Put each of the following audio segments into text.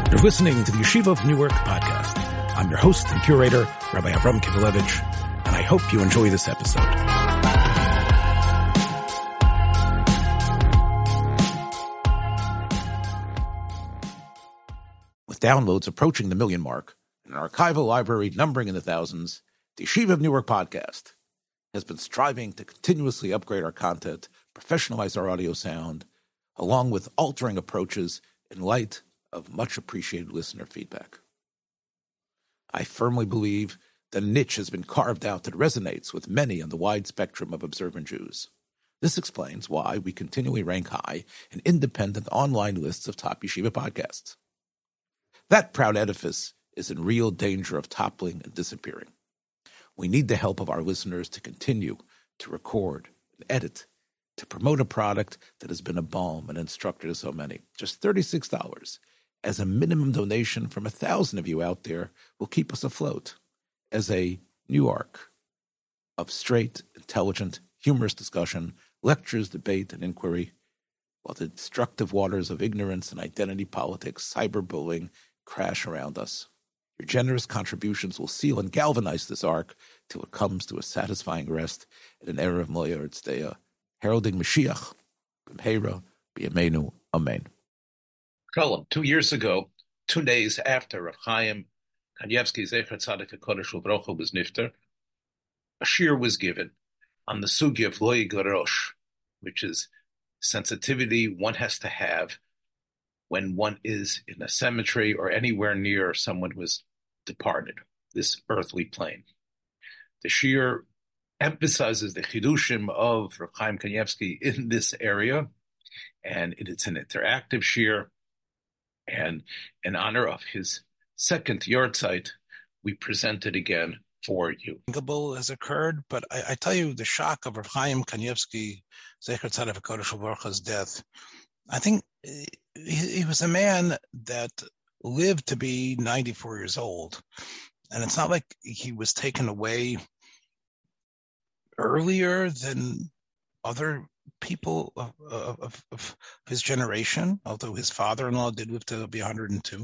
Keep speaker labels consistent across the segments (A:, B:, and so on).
A: You're listening to the Yeshiva of Newark podcast. I'm your host and curator, Rabbi Avram Kivelevitz, and I hope you enjoy this episode. With downloads approaching the million mark and an archival library numbering in the thousands, the Yeshiva of Newark podcast has been striving to continuously upgrade our content, professionalize our audio sound, along with altering approaches in light of much appreciated listener feedback. I firmly believe that a niche has been carved out that resonates with many on the wide spectrum of observant Jews. This explains why we continually rank high in independent online lists of top yeshiva podcasts. That proud edifice is in real danger of toppling and disappearing. We need the help of our listeners to continue to record and edit, to promote a product that has been a balm and instructor to so many. Just $36 as a minimum donation from 1,000 of you out there will keep us afloat as a new arc of straight, intelligent, humorous discussion, lectures, debate, and inquiry, while the destructive waters of ignorance and identity politics, cyberbullying, crash around us. Your generous contributions will seal and galvanize this arc till it comes to a satisfying rest in an era of Moya Tzdeya, heralding Mashiach, B'mheira, B'yameinu, Amen.
B: Shalom. 2 years ago, 2 days after Rav Chaim Kanievsky Zecher Tzadik HaKodesh Uvrocha was nifter, a shir was given on the sugya of Lo Yigarosh, which is sensitivity one has to have when one is in a cemetery or anywhere near someone who has departed this earthly plane. The shir emphasizes the chidushim of Rav Chaim Kanievsky in this area, and it's an interactive shir. And in honor of his second Yortzeit, we present it again for you.
C: Has occurred, but I tell you, the shock of Rav Chaim Kanievsky, Zecher Tzadik HaKodesh Uvrocha's death, I think he was a man that lived to be 94 years old. And it's not like he was taken away earlier than other people of his generation, although his father-in-law did live to be 102.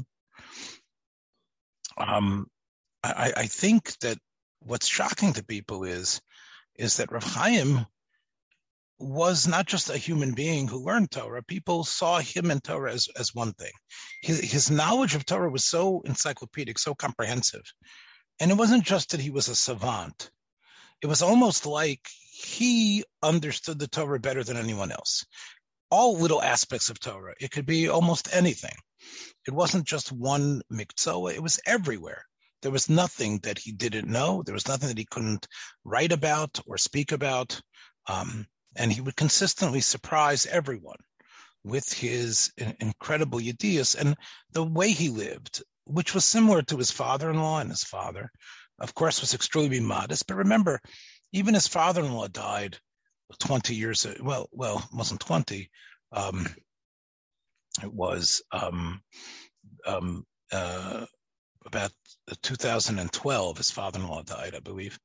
C: I think that what's shocking to people is that Rav Chaim was not just a human being who learned Torah. People saw him and Torah as one thing. His knowledge of Torah was so encyclopedic, so comprehensive. And it wasn't just that he was a savant. It was almost like he understood the Torah better than anyone else. All little aspects of Torah. It could be almost anything. It wasn't just one miktzah. It was everywhere. There was nothing that he didn't know. There was nothing that he couldn't write about or speak about. And he would consistently surprise everyone with his incredible yediyas and the way he lived, which was similar to his father-in-law, and his father, of course, was extremely modest. But remember, even his father-in-law died 20 years. Well, it wasn't 20. It was about 2012. His father-in-law died, I believe.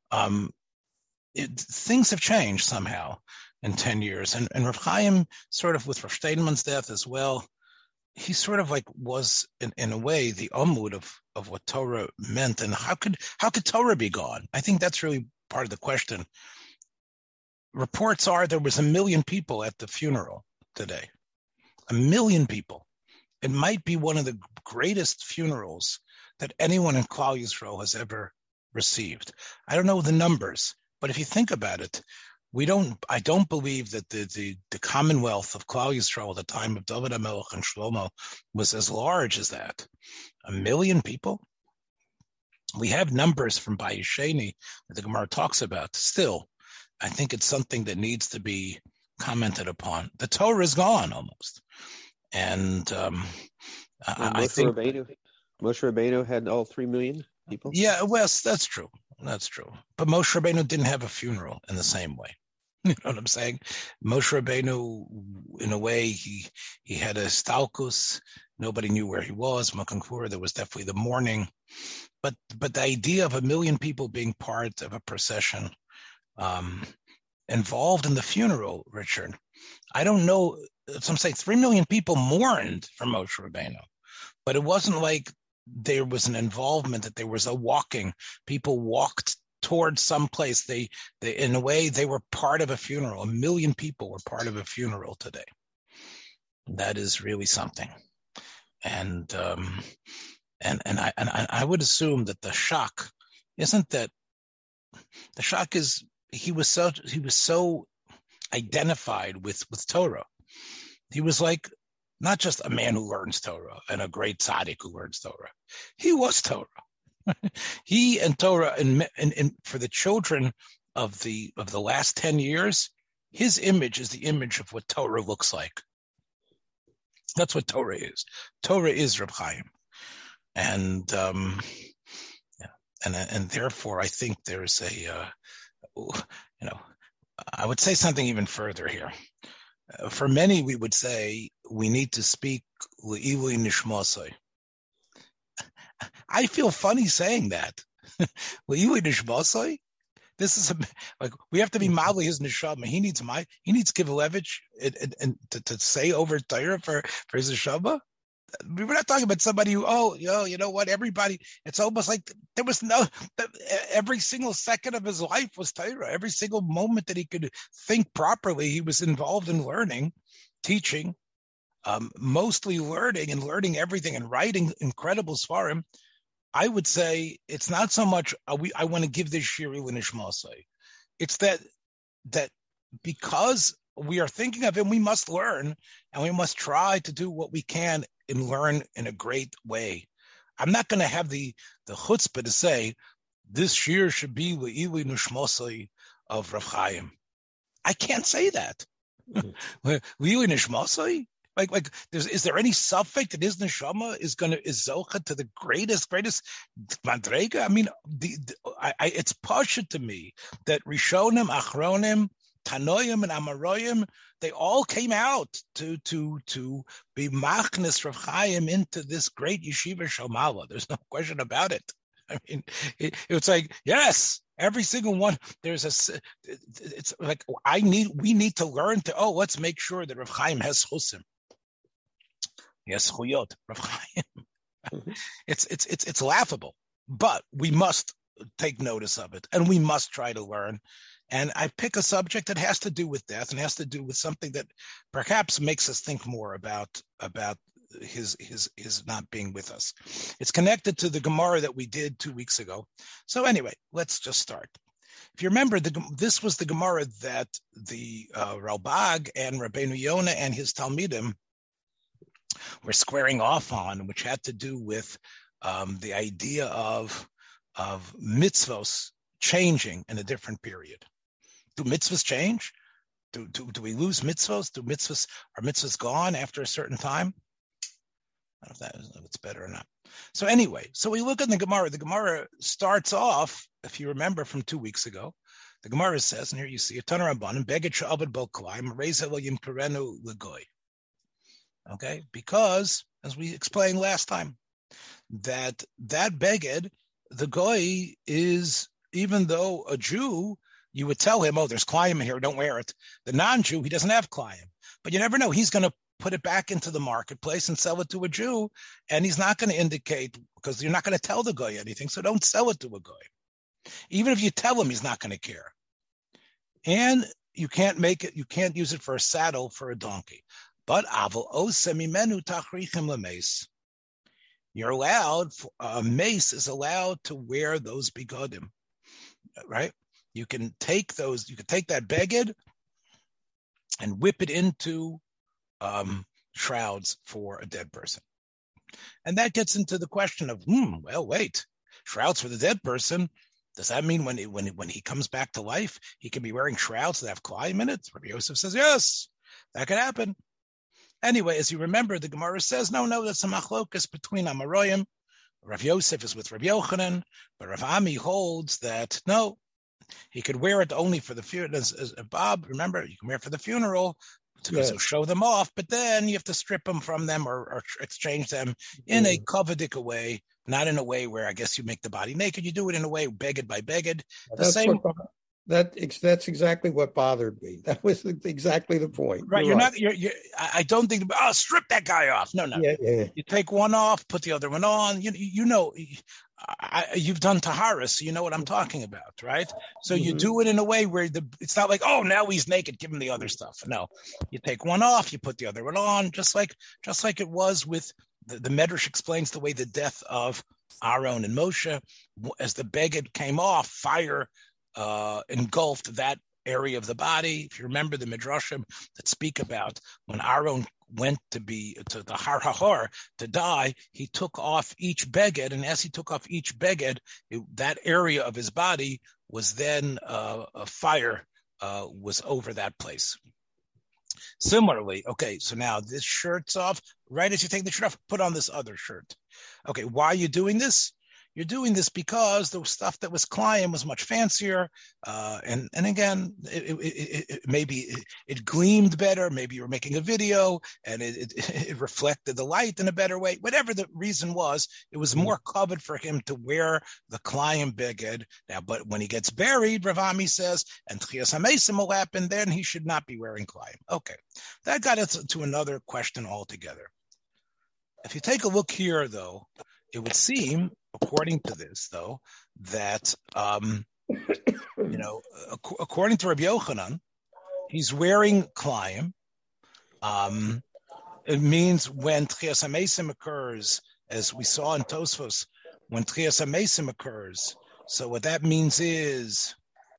C: Things have changed somehow in 10 years. And Rav Chaim, sort of with Rav Steinman's death as well, he sort of like was, in a way, the Amud of what Torah meant. And how could Torah be gone? I think that's really part of the question. Reports are there was 1 million people at the funeral today. 1 million people. It might be one of the greatest funerals that anyone in Klal Yisrael has ever received. I don't know the numbers, but if you think about it, I don't believe that the commonwealth of Klal Yisrael at the time of David HaMelech and Shlomo was as large as that. 1 million people. We have numbers from Bayesheni that the Gemara talks about. Still, I think it's something that needs to be commented upon. The Torah is gone almost. And I think
D: Moshe Rabbeinu had all 3 million people.
C: Yeah, well, that's true. That's true. But Moshe Rabbeinu didn't have a funeral in the same way. You know what I'm saying? Moshe Rabbeinu, in a way, he had a stalkus. Nobody knew where he was. Makom Kfura, there was definitely the mourning. But the idea of 1 million people being part of a procession involved in the funeral, Richard, I don't know. Some say 3 million people mourned for Moshe Rabbeinu. but it wasn't like there was an involvement, that there was a walking. People walked towards some place. They in a way, they were part of a funeral. 1 million people were part of a funeral today. That is really something. And I would assume that the shock isn't that. The shock is he was so identified with Torah. He was like not just a man who learns Torah and a great tzaddik who learns Torah. He was Torah. He and Torah, and for the children of the last 10 years, his image is the image of what Torah looks like. That's what Torah is. Torah is Reb Chaim, and therefore I think there's I would say something even further here. For many, we would say we need to speak Le'ilui Nishmasai. I feel funny saying that. Le'ilui Nishmasai? This is like we have to be mildly his neshama. He needs Kivelevich and to say over Torah for his neshama. We're not talking about somebody who, you know what, everybody, it's almost like there was every single second of his life was Torah. Every single moment that he could think properly, he was involved in learning, teaching, mostly learning and learning everything and writing incredible svarim. I would say it's not so much, I want to give this shiri l'nishmasai. It's that because we are thinking of him, we must learn and we must try to do what we can and learn in a great way. I'm not going to have the chutzpah to say this shir should be le'ilui nishmasai of Rav Chaim. I can't say that. Le'ilui nishmasai? Like, is there any suffix that his neshama is zocha to the greatest madrega? I mean, it's pasha to me that Rishonim, Achronim, Tanoim, and Amoraim, they all came out to be machnes Rav Chaim into this great yeshiva Shalmala. There's no question about it. I mean, it's like, yes, every single one. It's like we need to learn to. Let's make sure that Rav Chaim has chusim. Yes, Chuyot, Rav Chaim. Mm-hmm. It's laughable, but we must take notice of it, and we must try to learn. And I pick a subject that has to do with death and has to do with something that perhaps makes us think more about his not being with us. It's connected to the Gemara that we did 2 weeks ago. So anyway, let's just start. If you remember, this was the Gemara that the Ralbag and Rabbeinu Yonah and his Talmidim were squaring off on, which had to do with the idea of mitzvos changing in a different period. Do mitzvahs change? Do we lose mitzvahs? Are mitzvahs gone after a certain time? I don't know if it's better or not. So anyway, so we look at the Gemara. The Gemara starts off, if you remember from 2 weeks ago, the Gemara says, and here you see it, Tana Rabbanan, Beged she'avad bol klaim, reza lo yimkerenu legoy. Okay, because as we explained last time, that beged, the goy is, even though a Jew, you would tell him, there's klayim in here, don't wear it. The non-Jew, he doesn't have klayim. But you never know. He's going to put it back into the marketplace and sell it to a Jew, and he's not going to indicate, because you're not going to tell the goy anything, so don't sell it to a goy. Even if you tell him, he's not going to care. And you can't use it for a saddle for a donkey. But aval osemimenu tachrichem lemeis. You're allowed, a mace is allowed to wear those bigodim, right? You can take that beged and whip it into shrouds for a dead person. And that gets into the question of, wait, shrouds for the dead person, does that mean when he comes back to life, he can be wearing shrouds that have klayim in it? Rabbi Yosef says, yes, that could happen. Anyway, as you remember, the Gemara says, no, that's a machlokas between Amoraim. Rav Yosef is with Rav Yochanan, but Rav Ami holds that, no, he could wear it only for the funeral. As Bob, remember, you can wear it for the funeral to show them off, but then you have to strip them from them or exchange them in a kavadika way, not in a way where I guess you make the body naked. You do it in a way, beged by beged.
E: That's exactly what bothered me. That was exactly the point.
C: Right. You're not. I don't think. Oh, strip that guy off. No.
E: Yeah.
C: You take one off, put the other one on. You know. You've done taharis, so you know what I'm talking about, right? So you do it in a way where it's not like, oh, now he's naked, give him the other stuff. No, you take one off, you put the other one on, just like it was with the Medrash explains the way the death of Aaron and Moshe, as the beged came off, fire engulfed that area of the body. If you remember the Midrashim that speak about when Aaron went to the Har HaHor to die, he took off each beged, and as he took off each beged, that area of his body was then a fire was over that place. Similarly, okay, so now this shirt's off. Right as you take the shirt off, put on this other shirt. Okay, why are you doing this? You're doing this because the stuff that was Klayim was much fancier, and again, maybe it gleamed better. Maybe you were making a video and it reflected the light in a better way. Whatever the reason was, it was more covered for him to wear the Klayim beged. Now, but when he gets buried, Rav Ami says, and Tchias HaMesim will happen, then he should not be wearing Klayim. Okay, that got us to another question altogether. If you take a look here, though, it would seem, according to this, though, that according to Rabbi Yochanan, he's wearing Klayim. It means when Tchias HaMesim occurs, as we saw in Tosfos, when Tchias HaMesim occurs. So what that means is,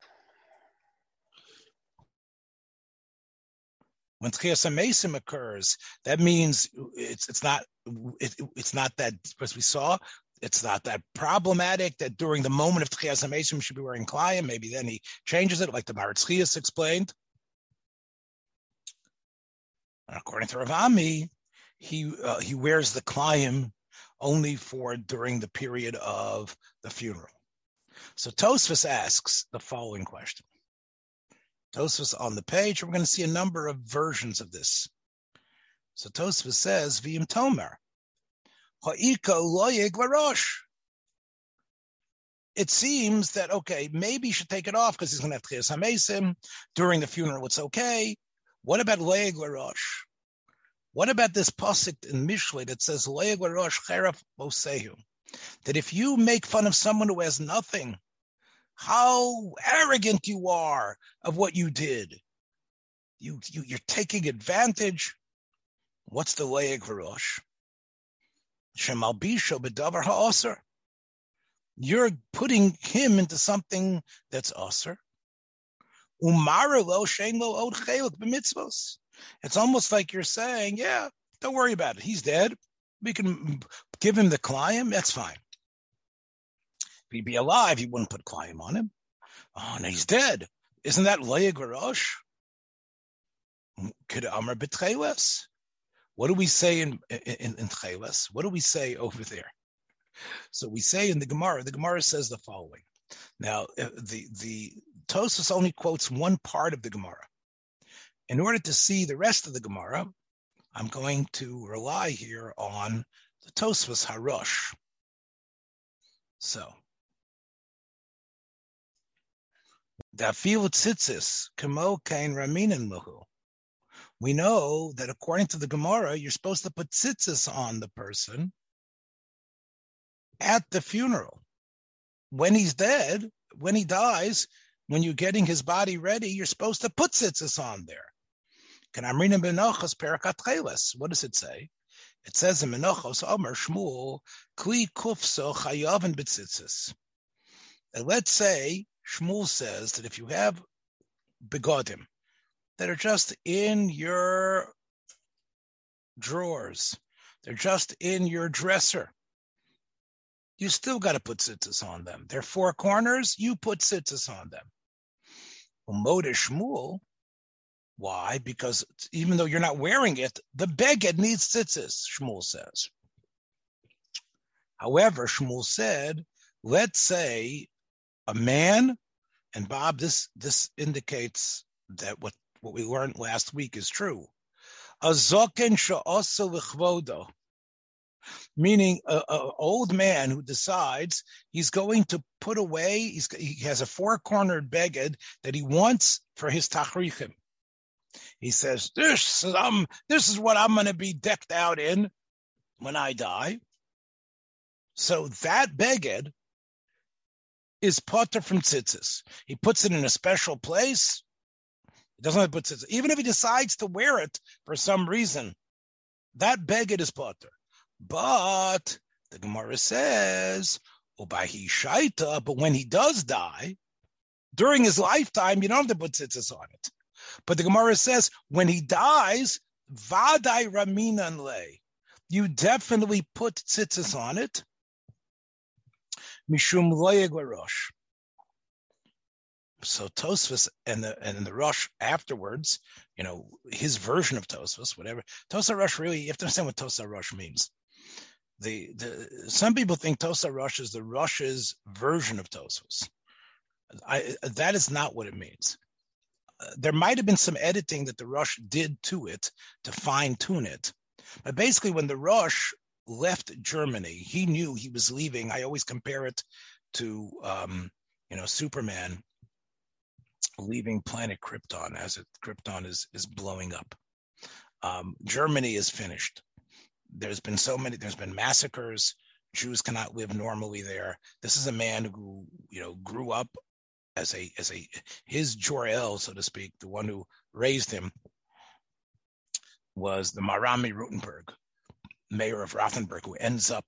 C: when Tchias HaMesim occurs, that means it's not that, as we saw, it's not that problematic that during the moment of Tchias HaMesim should be wearing Klayim. Maybe then he changes it, like the Maritz Chias explained. And according to Rav Ami, he wears the Klayim only for during the period of the funeral. So Tosfos asks the following question. Tosfos on the page, we're going to see a number of versions of this. So Tosfos says, V'im Tomer, Ha'iko loyeg larosh. It seems that, okay, maybe he should take it off because he's going to have Tchias HaMesim. During the funeral, it's okay. What about loyeg larosh? What about this pasuk in Mishlei that says, loyeg larosh cheraf bosehu? That if you make fun of someone who has nothing, how arrogant you are of what you did. You're taking advantage. What's the loyeg larosh? Shemalbisho b'davar ha'aser. You're putting him into something that's aser. Umara lo shein lo od cheluk b'mitzvos. It's almost like you're saying, yeah, don't worry about it. He's dead. We can give him the Klayim. That's fine. If he'd be alive, you wouldn't put Klayim on him. Oh, no, he's dead. Isn't that loyeg larosh? Could Amar b'tcheles? What do we say in Tcheles? What do we say over there? So we say in the Gemara says the following. Now, the Tosfos only quotes one part of the Gemara. In order to see the rest of the Gemara, I'm going to rely here on the Tosfos Harosh. So, Dafil tzitzis kamo kain raminin lahu. We know that according to the Gemara, you're supposed to put tzitzis on the person at the funeral. When he's dead, when he dies, when you're getting his body ready, you're supposed to put tzitzis on there. What does it say? It says in Menachos, Omer Shmuel, Kli kufso chayavin b'tzitzis. And let's say Shmuel says that if you have begodim that are just in your drawers, they're just in your dresser, you still got to put tzitzis on them. They're four corners, you put tzitzis on them. Umod Shmuel, why? Because even though you're not wearing it, the beged needs tzitzis, Shmuel says. However, Shmuel said, let's say a man, and Bob, this indicates that what we learned last week is true. A zoken she'asa l'chvodo, meaning a old man who decides he's going to put away, he has a four-cornered beged that he wants for his tachrichim. He says, this is what I'm going to be decked out in when I die. So that beged is potter from tzitzis. He puts it in a special place. He doesn't have to put tzitzis. Even if he decides to wear it for some reason, that beged is potter. But the Gemara says, Ubahi shaita, but when he does die, during his lifetime, you don't have to put tzitzis on it. But the Gemara says, when he dies, vadai raminan le, you definitely put tzitzis on it. Mishum loyeg l'rosh. So Tosfos and the Rosh afterwards, his version of Tosfos, whatever. Tosa Rosh, really, you have to understand what Tosa Rosh means. Some people think Tosa Rosh is the Rosh's version of Tosfos. That is not what it means. There might have been some editing that the Rosh did to it to fine-tune it. But basically, when the Rosh left Germany, he knew he was leaving. I always compare it to, Superman leaving planet Krypton as Krypton is blowing up. Germany is finished. There's been massacres. Jews cannot live normally there. This is a man who, grew up as his Jor-El, so to speak, the one who raised him, was the Marami Rutenberg, mayor of Rothenburg, who ends up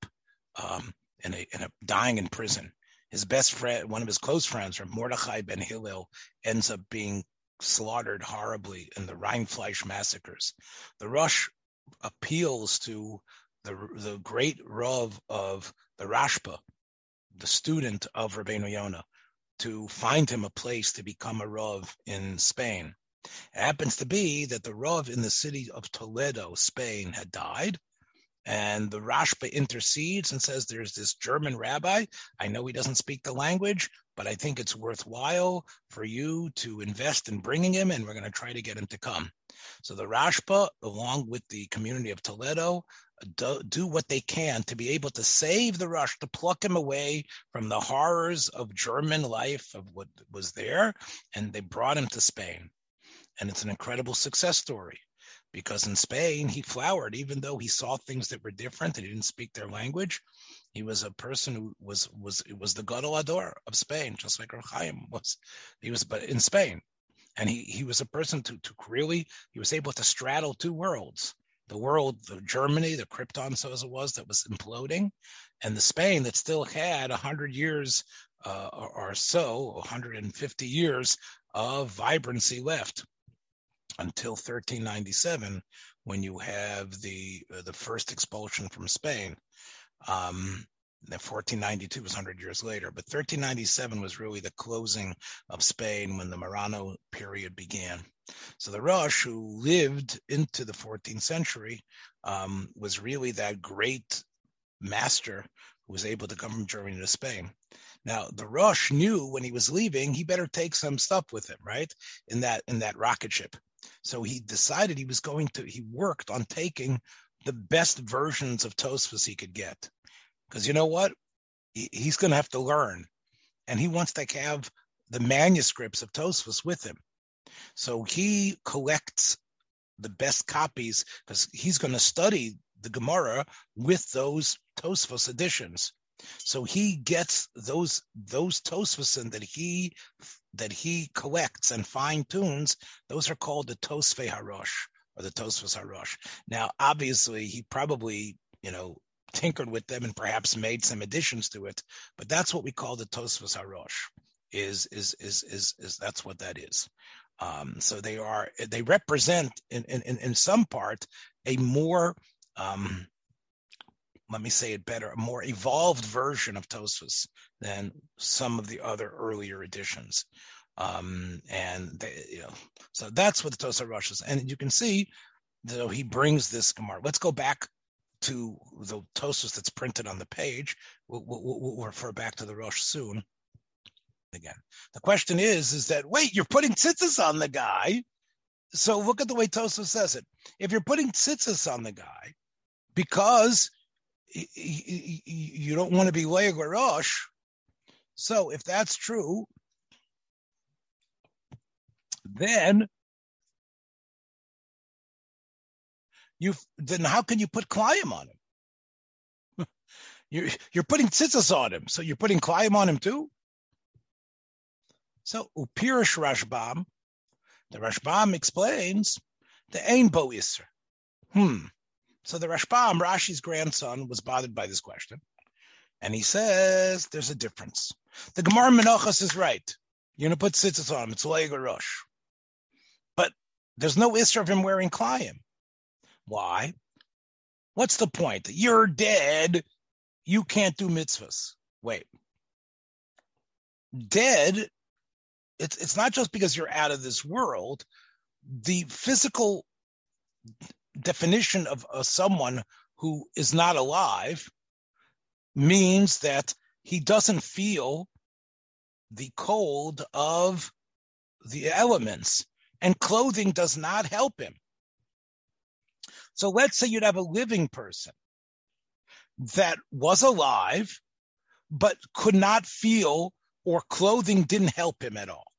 C: dying in prison. His best friend, one of his close friends, Mordechai ben Hillel, ends up being slaughtered horribly in the Rheinfleisch massacres. The Rosh appeals to the great Rav of the Rashba, the student of Rabbeinu Yonah, to find him a place to become a Rav in Spain. It happens to be that the Rav in the city of Toledo, Spain, had died, and the Rashba intercedes and says, there's this German rabbi. I know he doesn't speak the language, but I think it's worthwhile for you to invest in bringing him, and we're going to try to get him to come. So the Rashba, along with the community of Toledo, do what they can to be able to save the Rosh, to pluck him away from the horrors of German life, of what was there, and they brought him to Spain. And it's an incredible success story, because in Spain, he flowered, even though he saw things that were different and he didn't speak their language. He was a person who was the Gadol Ador of Spain, just like Rav Chaim was. But in Spain. And he was a person to really, he was able to straddle two worlds. The world of Germany, the Krypton, so as it was, that was imploding, and the Spain that still had 100 years or so, 150 years of vibrancy left until 1397, when you have the first expulsion from Spain. The 1492 was 100 years later, but 1397 was really the closing of Spain when the Marano period began. So the Rosh, who lived into the 14th century, was really that great master who was able to come from Germany to Spain. Now, the Rosh knew when he was leaving, he better take some stuff with him, right? In that rocket ship. So he decided he worked on taking the best versions of Tosfos he could get. Because you know what? He's going to have to learn. And he wants to have the manuscripts of Tosfos with him. So he collects the best copies, because he's going to study the Gemara with those Tosfos editions. So he gets those Tosfosin that he collects and fine tunes. Those are called the Tosfei Harosh, or the Tosfos Harosh. Now, obviously, he probably tinkered with them and perhaps made some additions to it, but that's what we call the Tosfos Harosh. Is that's what that is. So they represent in some part a more let me say it better, a more evolved version of Tosfos than some of the other earlier editions. So that's what the Tosfos Harosh is. And you can see that he brings this Gemara. Let's go back to the Tosfos that's printed on the page. We'll refer back to the Rosh soon. Again, the question is that, wait, you're putting tzitzis on the guy. So look at the way Tosfos says it. If you're putting tzitzis on the guy because you don't want to be Leig or Rosh. So if that's true, then how can you put Klayim on him? You're putting tzitzis on him, so you're putting Klayim on him too. So Upirish Rashbam, the Rashbam explains the Ein Bo Isser. So the Rashbam, Rashi's grandson, was bothered by this question, and he says there's a difference. The Gemara Menachos is right. You're gonna put tzitzis on him. It's Leig or Rosh, but there's no Isser of him wearing Klayim. Why? What's the point? You're dead. You can't do mitzvahs. Wait. Dead, it's not just because you're out of this world. The physical definition of someone who is not alive means that he doesn't feel the cold of the elements, and clothing does not help him. So let's say you'd have a living person that was alive, but could not feel, or clothing didn't help him at all.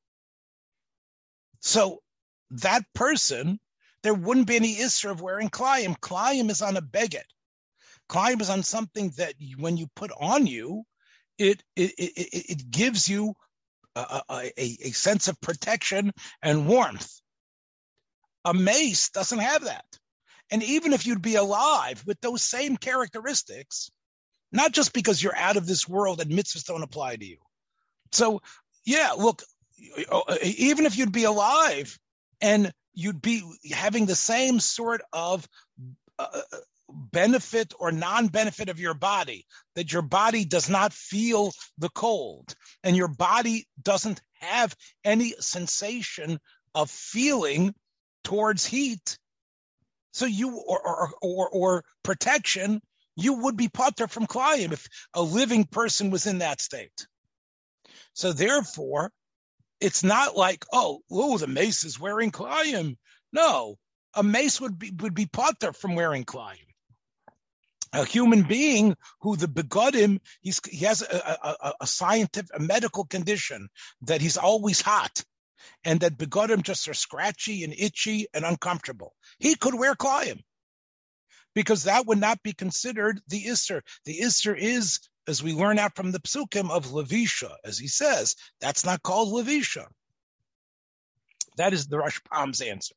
C: So that person, there wouldn't be any Isser of wearing Klayim. Klayim is on a beged. Klayim is on something that when you put on you, it gives you a sense of protection and warmth. A mace doesn't have that. And even if you'd be alive with those same characteristics, not just because you're out of this world and mitzvahs don't apply to you. So, yeah, look, even if you'd be alive and you'd be having the same sort of benefit or non-benefit of your body, that your body does not feel the cold and your body doesn't have any sensation of feeling towards heat, so you or protection, you would be pater from Klayim if a living person was in that state. So therefore, it's not like, the mace is wearing Klayim. No, a mace would be pater from wearing Klayim. A human being who the begodim, he has a scientific, a medical condition that he's always hot, and that begodim just are scratchy and itchy and uncomfortable. He could wear Klayim, because that would not be considered the Isser. The Isser is, as we learn out from the Psukim, of Levisha, as he says. That's not called Levisha. That is the Rashbam's answer.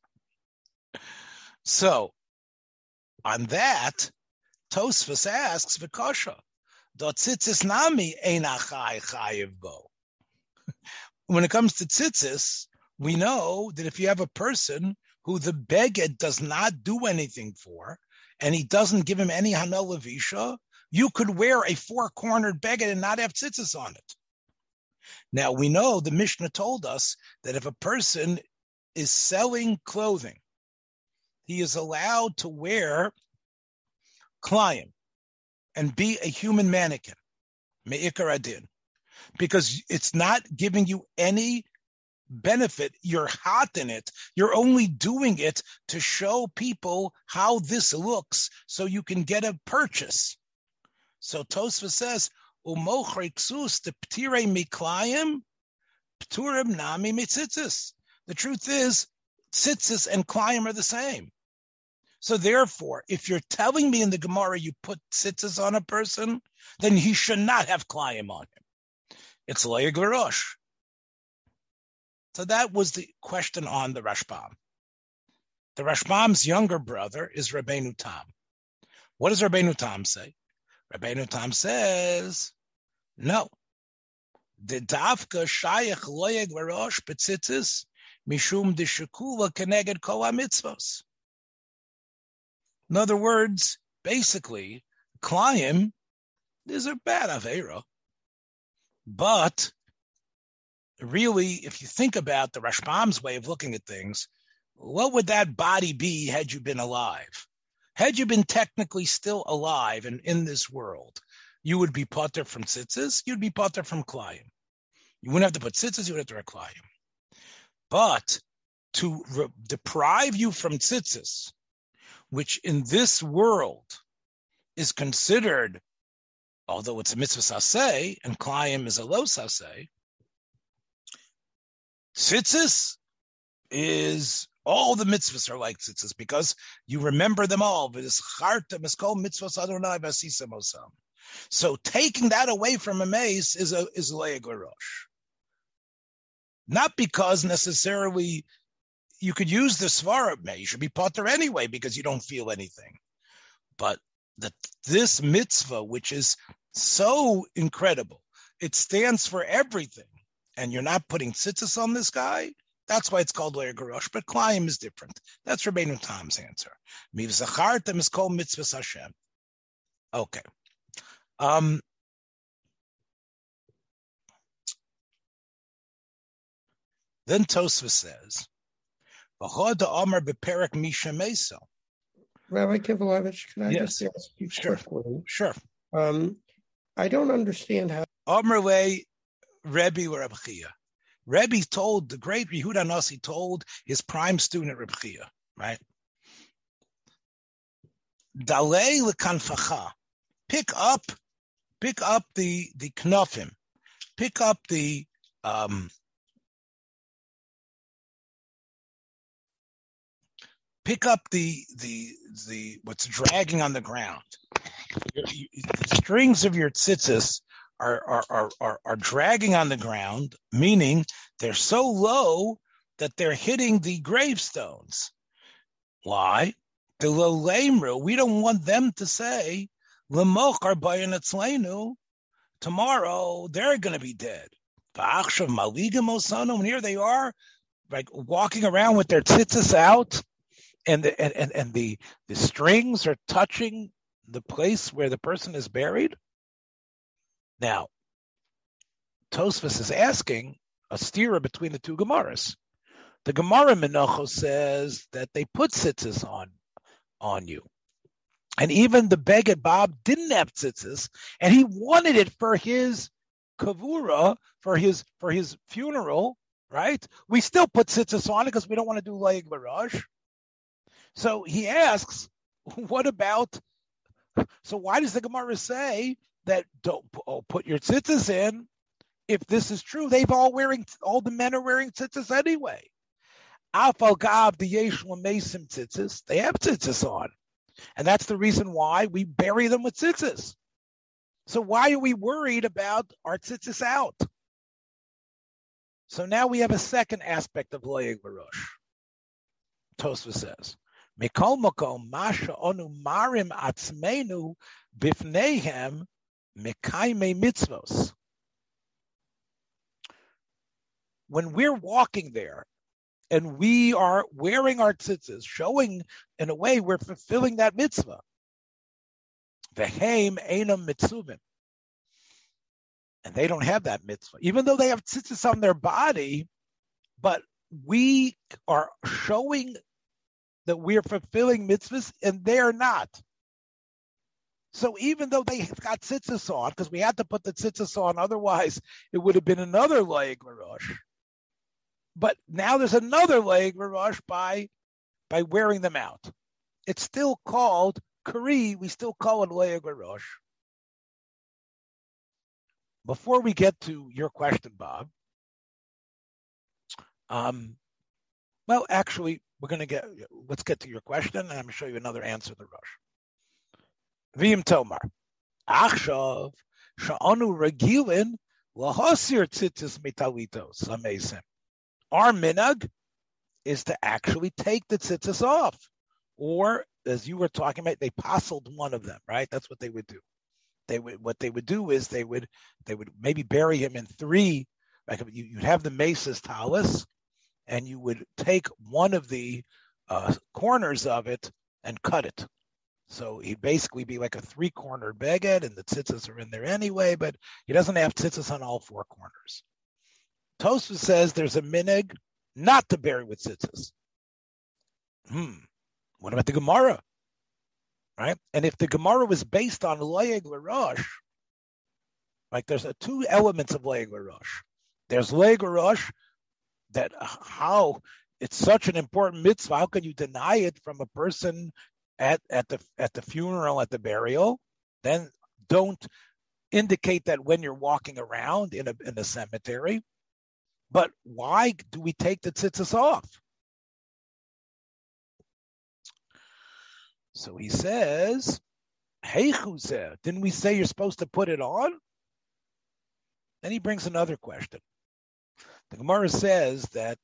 C: So, on that, Tosfos asks, V'kasha, dot tzitzis nami eina chai chayiv bo. When it comes to tzitzis, we know that if you have a person who the beged does not do anything for, and he doesn't give him any hanel levisha, you could wear a four-cornered beged and not have tzitzis on it. Now, we know the Mishnah told us that if a person is selling clothing, he is allowed to wear Klayim and be a human mannequin, me'ikar adin, because it's not giving you any benefit. You're hot in it. You're only doing it to show people how this looks so you can get a purchase. So Tosfos says, Umochre ksus de ptire miklayim, pturim nami mitzitzis. The truth is, tzitzis and Klayim are the same. So therefore, if you're telling me in the Gemara you put tzitzis on a person, then he should not have Klayim on him. It's Leig or Rosh. So that was the question on the Rashbam. The Rashbam's younger brother is Rabbeinu Tam. What does Rabbeinu Tam say? Rabbeinu Tam says, no. The Davka Shayach Leig or Rosh Betzitzis Mishum Dishakula Keneged Kol HaMitzvos. In other words, basically, Klayim is a bad Aveira. But really, if you think about the Rashbam's way of looking at things, what would that body be had you been alive? Had you been technically still alive and in this world, you would be pater from tzitzis, you'd be pater from Klayim. You wouldn't have to put tzitzis, you would have to wear Klayim. But to deprive you from tzitzis, which in this world is considered, although it's a mitzvah saseh and klayim is a lo saseh, tzitzis is all the mitzvahs are like tzitzis because you remember them all. So taking that away from a mace is le'eg l'rosh. Not because necessarily you could use the svara may. You should be potter anyway because you don't feel anything. But this mitzvah, which is so incredible, it stands for everything, and you're not putting tzitzis on this guy. That's why it's called le'eg l'rosh. But klayim is different. That's Rabbeinu Tam's answer. Miv zachartem is called mitzvahs Hashem. Okay. Then Tosfos says,
E: Rabbi Kivelevich, can I
C: Yes.
E: just ask you
C: Sure.
E: quickly?
C: Sure.
E: I don't understand how.
C: Amrle Rebbe or Reb Chia. Rebbe told, the great Yehuda Nasi told his prime student Reb Chia, right? Dalei lekanfacha. Pick up the knofim. Pick up the what's dragging on the ground. The strings of your tzitzis are dragging on the ground, meaning they're so low that they're hitting the gravestones. Why? The lo lemru, we don't want them to say, L'mochar bayin etzleinu, tomorrow they're going to be dead. V'achshav maligim osanu, and here they are, like walking around with their tzitzis out, and the strings are touching the place where the person is buried. Now, Tosfos is asking a stira between the two Gemaras. The Gemara Menachos says that they put tzitzis on you. And even the Beged Bob didn't have tzitzis, and he wanted it for his kavura, for his funeral, right? We still put tzitzis on it because we don't want to do le'eg l'rosh. So he asks, what about, so why does the Gemara say that don't put your tzitzis in? If this is true, all the men are wearing tzitzis anyway. Afal gav the Yeshua Mesim tzitzis, they have tzitzis on. And that's the reason why we bury them with tzitzis. So why are we worried about our tzitzis out? So now we have a second aspect of le'eg l'rosh. Tosfos says, Mikol makom masha onu marim atzmeinu bifneihem mekayme mitzvos. When we're walking there, and we are wearing our tzitzis, showing in a way we're fulfilling that mitzvah. V'heim einam mitzuvim. And they don't have that mitzvah. Even though they have tzitzis on their body, but we are showing that we're fulfilling mitzvahs and they're not. So even though they have got tzitzis on, because we had to put the tzitzis on, otherwise it would have been another le'eg l'rosh. But now there's another le'eg l'rosh by wearing them out. It's still called kari. We still call it le'eg l'rosh. Before we get to your question, Bob, well, actually, let's get to your question, and I'm going to show you another answer to Rosh. V'im Tomar, Achshav sha'anu regilin lahosir tzitzis mitalitos amesim. Our minhag is to actually take the tzitzis off, or as you were talking about, they pasaled one of them, right? That's what they would do. What they would do is they would maybe bury him in three. Like you'd have the mesas talus, and you would take one of the corners of it and cut it. So he'd basically be like a three-cornered beged, and the tzitzis are in there anyway, but he doesn't have tzitzis on all four corners. Tosfos says there's a minhag not to bury with tzitzis. What about the Gemara? Right? And if the Gemara was based on le'eg l'rosh, like there's two elements of le'eg l'rosh. There's le'eg l'rosh, that how it's such an important mitzvah. How can you deny it from a person at the funeral, at the burial, then don't indicate that when you're walking around in a cemetery. But why do we take the tzitzis off? So he says, "Hey, Chuzeh, didn't we say you're supposed to put it on?" Then he brings another question. The Gemara says that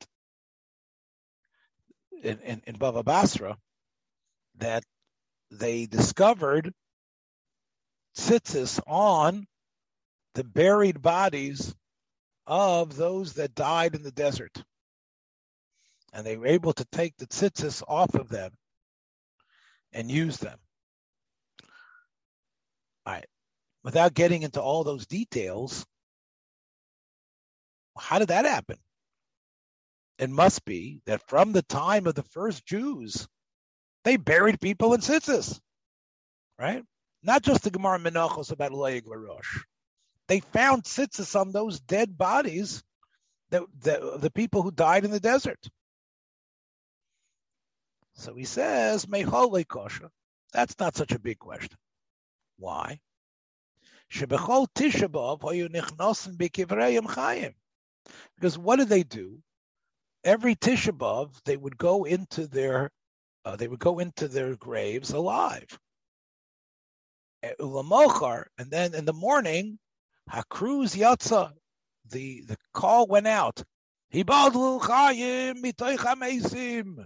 C: in Bava Basra that they discovered tzitzis on the buried bodies of those that died in the desert. And they were able to take the tzitzis off of them and use them. All right. Without getting into all those details, how did that happen? It must be that from the time of the first Jews, they buried people in tzitzis, right? Not just the Gemara Menachos about Loyeg Larosh. They found tzitzis on those dead bodies, the people who died in the desert. So he says, Mehole kosher. That's not such a big question. Why? Shebechol Tisha B'Av hayu nichnosin b'kivrei chayim. Because what did they do? Every Tisha B'Av, they would go into their graves alive. Ulamochar, and then in the morning, Hakruz Yatza, the call went out. Hibadlu chayim mitoich hamesim.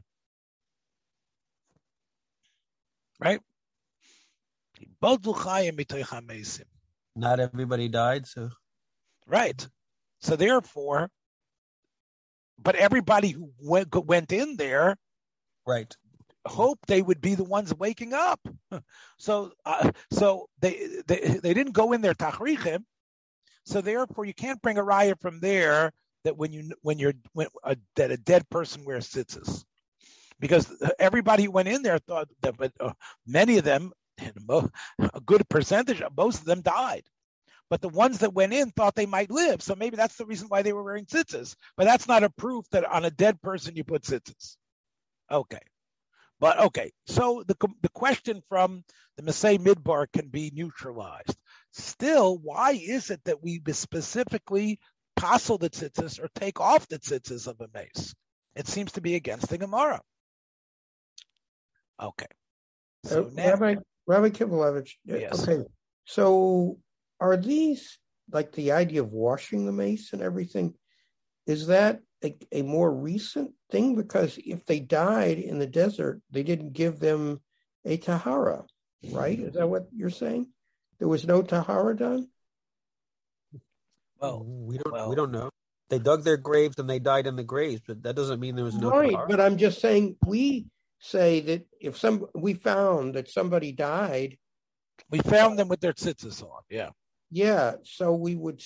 C: Right? Hibadlu chayim mitoich hamesim.
D: Not everybody died, so.
C: Right. So therefore, but everybody who went in there,
D: right,
C: hoped they would be the ones waking up. So they didn't go in there tachrichim. So therefore, you can't bring a raya from there that that a dead person wears tzitzis, because everybody who went in there thought that, but many of them, a good percentage, most of them died. But the ones that went in thought they might live. So maybe that's the reason why they were wearing tzitzis. But that's not a proof that on a dead person you put tzitzis. Okay. But okay. So the question from the Masei Midbar can be neutralized. Still, why is it that we specifically passel the tzitzis or take off the tzitzis of a mace? It seems to be against the Gemara. Okay. So now,
E: Rabbi Kivelevich.
C: Yes.
E: Okay. So are these, like the idea of washing the mace and everything, is that a more recent thing? Because if they died in the desert, they didn't give them a tahara, right? Is that what you're saying? There was no tahara done?
D: Well, we don't know. They dug their graves and they died in the graves, but that doesn't mean there was no
E: right,
D: tahara.
E: But I'm just saying, we say that if we found that somebody died,
C: we found them with their tzitzis on. Yeah.
E: Yeah. So we would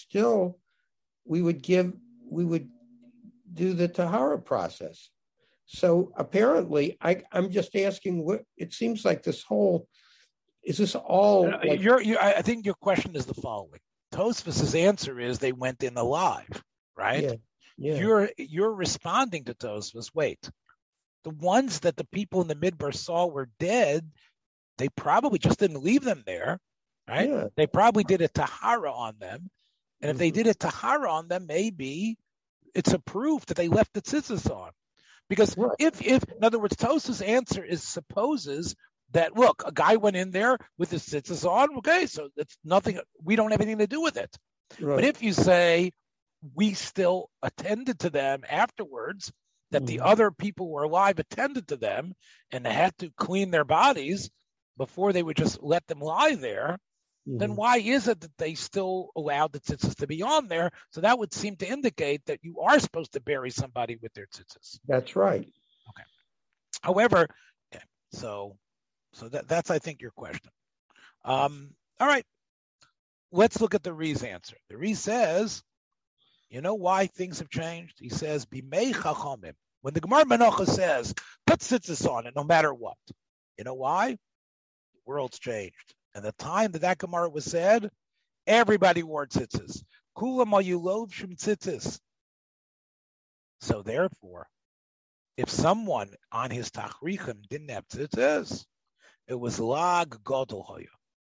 E: do the tahara process. So apparently, I'm just asking, what it seems like this whole, is this all?
C: I think your question is the following. Tosfos's answer is they went in alive, right?
E: Yeah.
C: You're responding to Tosfos. Wait, the ones that the people in the Midbar saw were dead, they probably just didn't leave them there, right?
E: Yeah.
C: They probably did a tahara on them, and if they did a tahara on them, maybe it's a proof that they left the tzitzis on. Because if in other words, Tosfos' answer supposes that, look, a guy went in there with his tzitzis on, okay, so it's nothing, we don't have anything to do with it. Right. But if you say we still attended to them afterwards, that the other people who were alive attended to them and they had to clean their bodies before they would just let them lie there, then why is it that they still allowed the tzitzis to be on there? So that would seem to indicate that you are supposed to bury somebody with their tzitzis.
E: That's right.
C: Okay. However, okay, so that's, I think, your question. All right. Let's look at the Re's answer. The Re says, you know why things have changed? He says, Bimei Chachamim. When the Gemara Menachos says, put tzitzis on it no matter what. You know why? The world's changed. And the time that Gemara was said, everybody wore tzitzis. Kulam ayulov shum tzitzis. So therefore, if someone on his tachrichim didn't have tzitzis, It was lag godol hoya.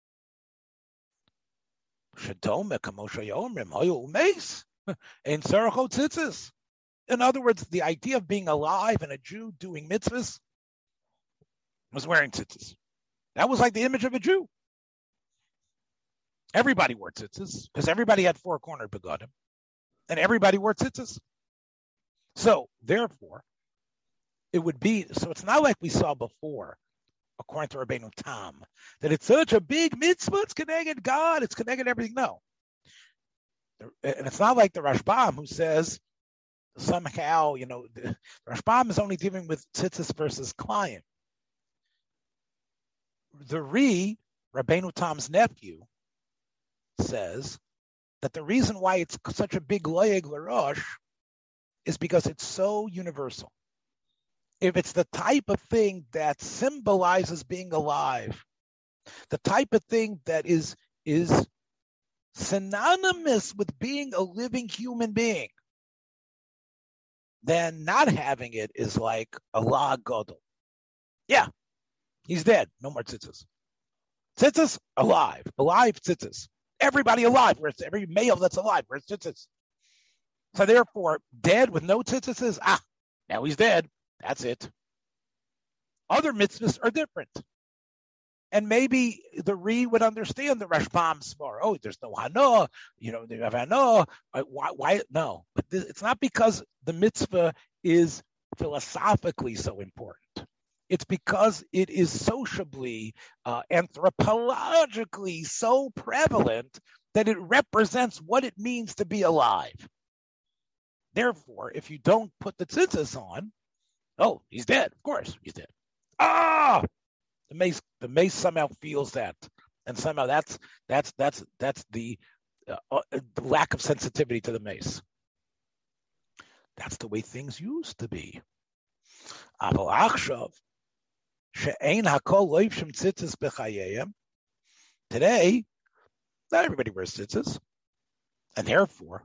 C: Shadome kamosha yomrim hoya umeis ein tzarcho tzitzis. In other words, the idea of being alive and a Jew doing mitzvahs was wearing tzitzis. That was like the image of a Jew. Everybody wore tzitzis because everybody had four-cornered begodim, and everybody wore tzitzis. So, therefore, it would be, so it's not like we saw before, according to Rabbeinu Tam, that it's such a big mitzvah, it's connected God, it's connected everything. No. And it's not like the Rashbam who says, somehow, the Rashbam is only dealing with tzitzis versus Klayim. The Rabbeinu Tam's nephew, says that the reason why it's such a big loyeg l'rosh is because it's so universal. If it's the type of thing that symbolizes being alive, the type of thing that is synonymous with being a living human being, then not having it is like a la godel. Yeah, he's dead. No more tzitzis. Tzitzis, alive. Alive, tzitzis. Everybody alive, where it's every male that's alive, where it's tzitzis. So therefore, dead with no tzitzis is, now he's dead. That's it. Other mitzvahs are different. And maybe the would understand the Rashbam's more. Oh, there's no hana, they have hana. Why? No. But it's not because the mitzvah is philosophically so important. It's because it is sociably, anthropologically so prevalent that it represents what it means to be alive. Therefore, if you don't put the tzitzis on, oh, he's dead. Of course, he's dead. The mace somehow feels that, and somehow that's the lack of sensitivity to the mace. That's the way things used to be. Today, not everybody wears tzitzis, and therefore,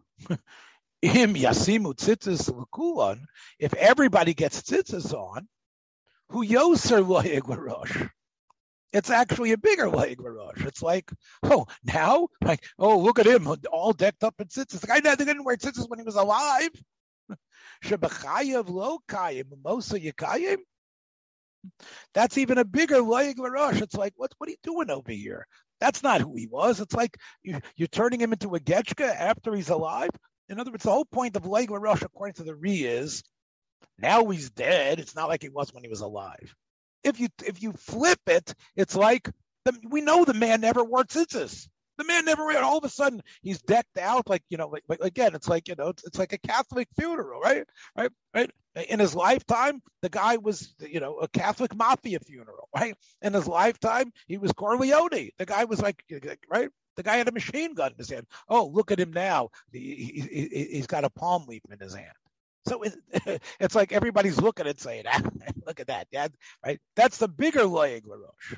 C: if everybody gets tzitzis on, hu yoser loyeg l'rosh. It's actually a bigger loyeg l'rosh. It's like, look at him, all decked up in tzitzis. The guy didn't wear tzitzis when he was alive. Shebechayev lo kayim, mosa yekayim. That's even a bigger loyeg l'rosh. It's like, what are you doing over here? That's not who he was. It's like you're turning him into a getchka after he's alive. In other words, the whole point of loyeg l'rosh, according to the is, now he's dead. It's not like he was when he was alive. If you flip it, it's like we know the man never wore tzitzis. The man never wore. All of a sudden, he's decked out like again. It's like it's like a Catholic funeral, right? In his lifetime, the guy was a Catholic mafia funeral, right? In his lifetime, he was Corleone. The guy was like right. The guy had a machine gun in his hand. Oh, look at him now. He's got a palm leaf in his hand. So it's like everybody's looking and saying, look at that, Dad, right? That's the bigger loyeg l'rosh.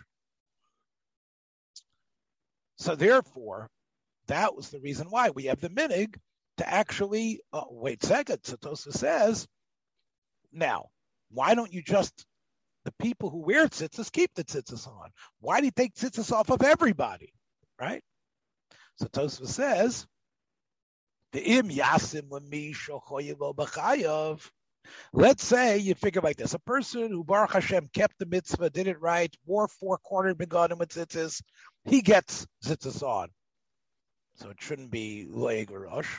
C: So therefore, that was the reason why we have the minig to actually, wait a second, Satosa says, now, why don't you just, the people who wear tzitzis, keep the tzitzis on? Why do you take tzitzis off of everybody, right? So Tosfos says, let's say you figure like this: a person who Baruch Hashem kept the mitzvah, did it right, wore four-cornered begonim with tzitzis, he gets tzitzis on. So it shouldn't be loyeg l'rosh.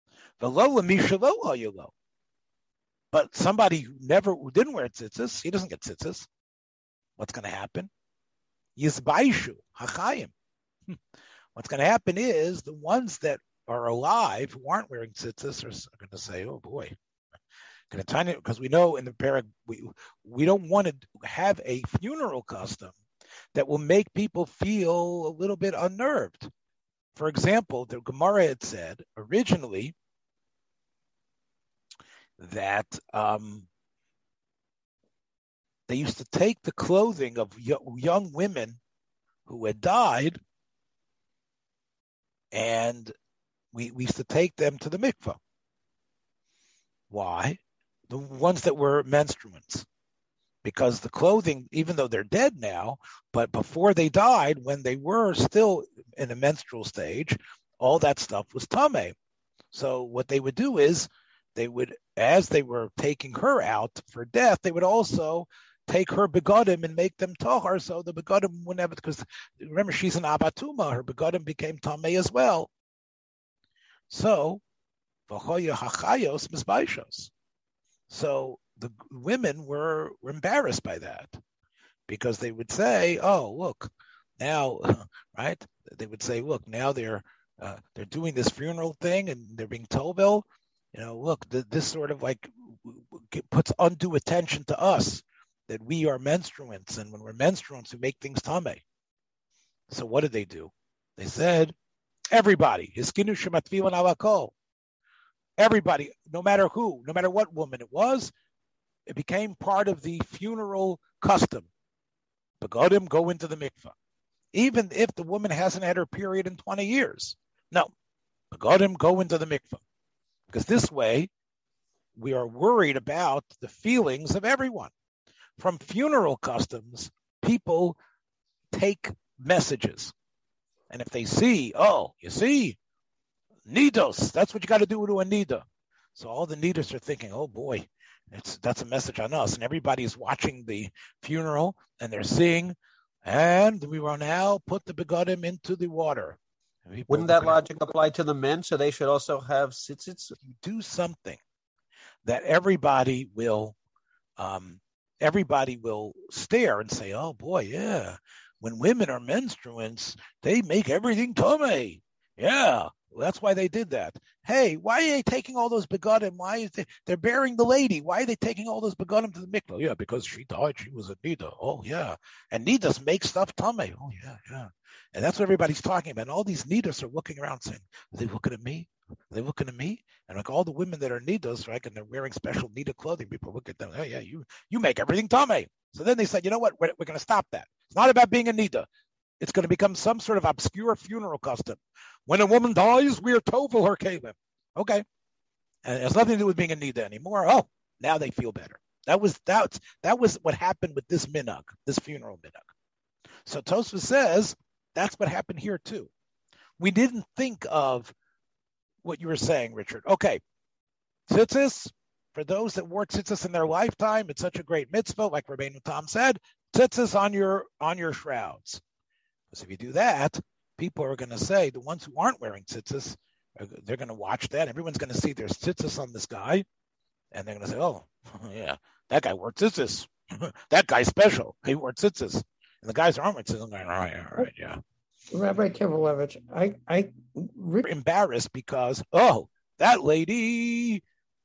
C: But somebody who didn't wear tzitzis, he doesn't get tzitzis. What's going to happen? Yizbaishu hachayim. What's going to happen is the ones that are alive who aren't wearing tzitzis are going to say, "Oh boy, because we know in the parak we don't want to have a funeral custom that will make people feel a little bit unnerved." For example, the Gemara had said originally that they used to take the clothing of young women who had died, and we used to take them to the mikveh. Why? The ones that were menstruants. because the clothing, even though they're dead now, but before they died, when they were still in a menstrual stage, all that stuff was tameh. So what they would do is they would, as they were taking her out for death, they would also take her begodim and make them tahar, so the begodim wouldn't have it, because remember, she's an abatuma, her begodim became tameh as well. So, so the women were embarrassed by that, because they would say, oh, look, now, right? They would say, look, now they're doing this funeral thing and they're being tovel. Look, this sort of like puts undue attention to us, that we are menstruants, and when we're menstruants, we make things tameh. So what did they do? They said, everybody, hiskinu shematvilan alakol. Everybody, no matter who, no matter what woman it was, it became part of the funeral custom. Begodim go into the mikvah, even if the woman hasn't had her period in 20 years. No, begodim go into the mikvah, because this way we are worried about the feelings of everyone. From funeral customs, people take messages. And if they see, oh, you see, nidos, that's what you got to do to a nida. So all the nidas are thinking, oh boy, that's a message on us. And everybody is watching the funeral and they're seeing, and we will now put the begodim into the water.
D: Wouldn't that logic apply to the men? So they should also have tzitzits?
C: You do something that everybody will stare and say, oh boy, yeah. When women are menstruants, they make everything tameh. Yeah, well, that's why they did that. Hey, why are they taking all those begodim? Why is they're burying the lady? Why are they taking all those begodim to the mikvah? Yeah, because she died. She was a nida. Oh yeah, and nidas make stuff tameh. Oh yeah. And that's what everybody's talking about. And all these nidas are looking around saying, are they looking at me? Are they looking at me? And like all the women that are nidas, right, and they're wearing special nida clothing, people look at them. Oh yeah, you make everything tameh. So then they said, you know what? We're going to stop that. It's not about being a nida. It's going to become some sort of obscure funeral custom. When a woman dies, we are tovel her kalim. Okay. And it has nothing to do with being a nida anymore. Oh, now they feel better. That was what happened with this minhag, this funeral minhag. So Tosfos says that's what happened here too. We didn't think of what you were saying, Richard. Okay. Tzitzis, for those that wore tzitzis in their lifetime, it's such a great mitzvah, like Rabbeinu Tam said, tzitzis on your shrouds. Because if you do that, people are going to say, the ones who aren't wearing tzitzis, they're going to watch that. Everyone's going to see there's tzitzis on this guy, and they're going to say, oh, yeah, that guy wore tzitzis. That guy's special. He wore tzitzis. And the guys aren't wearing tzitzis. I'm going, all right, yeah.
E: Rabbi Kivelevitz,
C: We're embarrassed because, oh, that lady,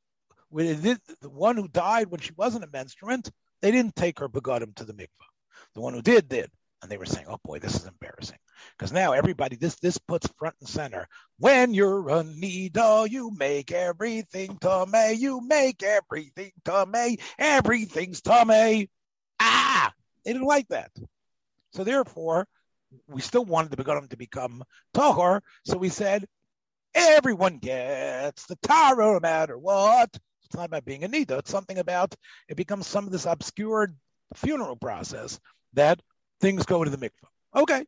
C: the one who died when she wasn't a menstruant, they didn't take her begodim to the mikvah. The one who did. And they were saying, oh boy, this is embarrassing. Because now everybody, this puts front and center. When you're a nida, you make everything tameh. You make everything tameh. Everything's tameh. They didn't like that. So therefore, we still wanted the begodim to become tahor. So we said, everyone gets the tara no matter what. It's not about being a nida. It's something about, it becomes some of this obscure funeral process that things go to the mikvah. Okay.